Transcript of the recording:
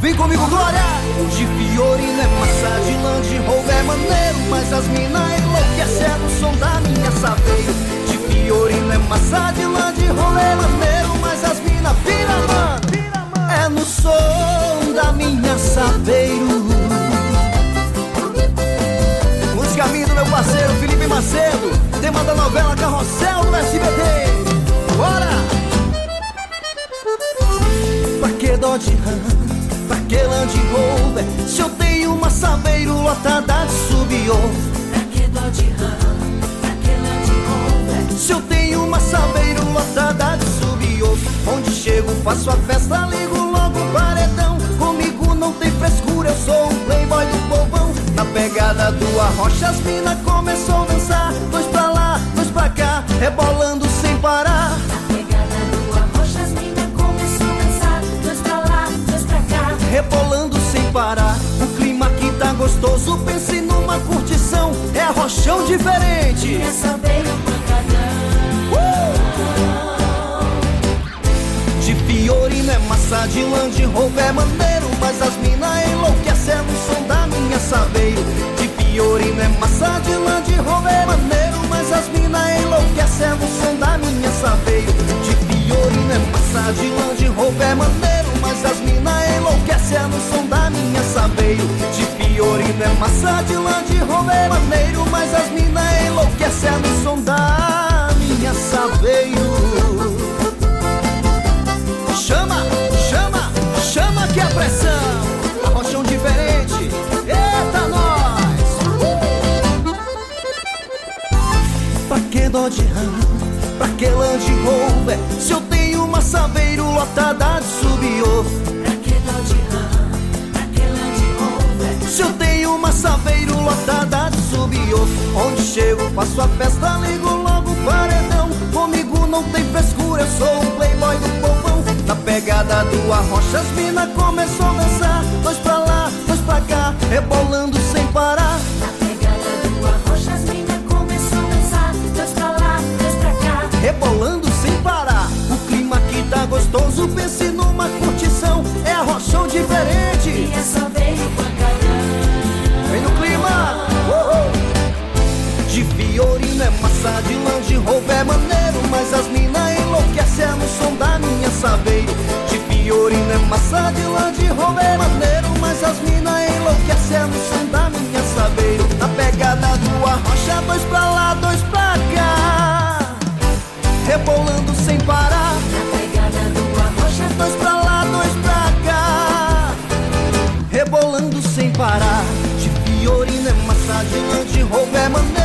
Vem comigo, Glória! De Fiorino é massa, de lã, de roubo é maneiro, mas as mina enlouquecem no som da minha saveiro. De Fiorino é massa, de lã, de roubo é maneiro, mas as mina vira, mano. É no som da minha saveiro. Música minha do meu parceiro Felipe Macedo, tema da novela Carrossel do SBT. Bora! Pra que dó de rã, pra que Land Rover, se eu tenho uma saveiro lotada de subiô? Pra que dó de rã, pra que Land Rover, se eu tenho uma saveiro lotada de subiô? Onde chego faço a festa, ligo logo o paredão. Comigo não tem frescura, eu sou o playboy do povão. Na pegada do Arrocha as mina começou a dançar, dois pra lá, dois pra cá, rebolando sem parar. na pegada do Arrocha as mina começou a dançar, dois pra lá, dois pra cá, Rebolando sem parar, o clima aqui tá gostoso, pense numa curtição, é arrochão diferente. e essa veio pancadão. De Fiorino é massa, de Land Rover é maneiro, mas as mina enlouquecem no som da minha saveiro. De Fiorino é massa, de Land Rover é maneiro, mas as mina enlouquecem no som da minha saveiro. De Fiorino é massa, de Land Rover é maneiro, mas as mina enlouquecem no som da minha saveiro. De Fiorino é massa, de Land Rover é maneiro, mas as mina enlouquecem no som da minha saveiro. Chama, chama, chama que é pressão. Arrochão diferente, eita nós. Pra que dó de rã, pra que Land Rover, se eu tenho uma saveiro lotada de subiô? Pra que dó de rã, pra que Land Rover, Se eu tenho uma saveiro lotada de subiô? Onde chego faço a festa, ligo logo o paredão. Comigo não tem frescura, eu sou o playboy do povão. Na pegada do Arrocha as mina começou a dançar, dois pra lá, dois pra cá, rebolando sem parar. na pegada do Arrocha as mina começou a dançar, dois pra lá, dois pra cá, Rebolando sem parar, o clima aqui tá gostoso, pense numa curtição, é arrochão diferente. e essa veio pancadão. Vem no clima, De Fiorino é massa, de Land Rover é maneiro, mas as mina enlouquecem no som da minha saveiro. De Fiorino é massa, de Land Rover é maneiro, mas as mina enlouquecem no som da minha saveiro. Na pegada do Arrocha, dois pra lá, dois pra cá, rebolando sem parar. Na pegada do Arrocha Dois pra lá, dois pra cá, rebolando sem parar. De Fiorino é massa, de Land Rover é maneiro,